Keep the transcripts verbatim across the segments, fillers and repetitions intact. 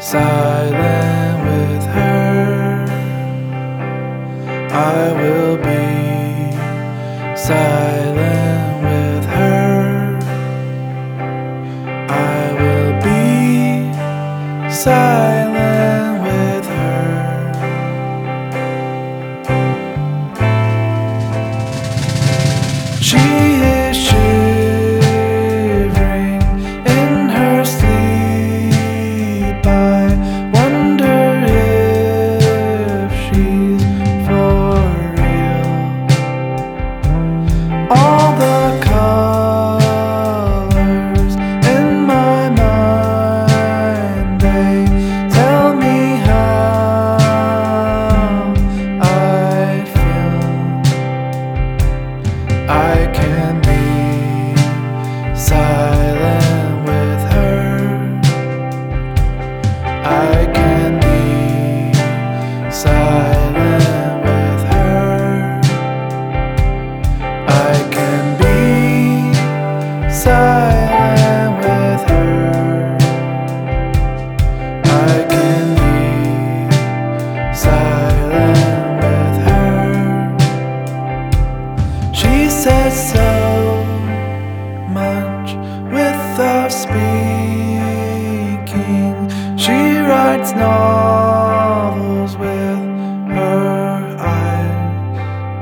silent with her. I will be silent with her. I will be silent with her. She is shivering in her sleep. I wonder if she's for real. All the colors in my mind, they tell me how I feel. I can be silent with her. I can be silent with her. I can be silent with her. I can be silent with her. She says so much without speaking. She writes novels with her eyes.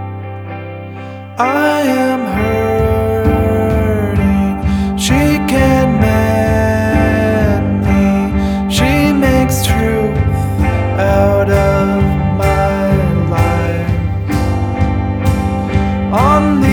I am hurting. She can mend me. She makes truth out of my life. On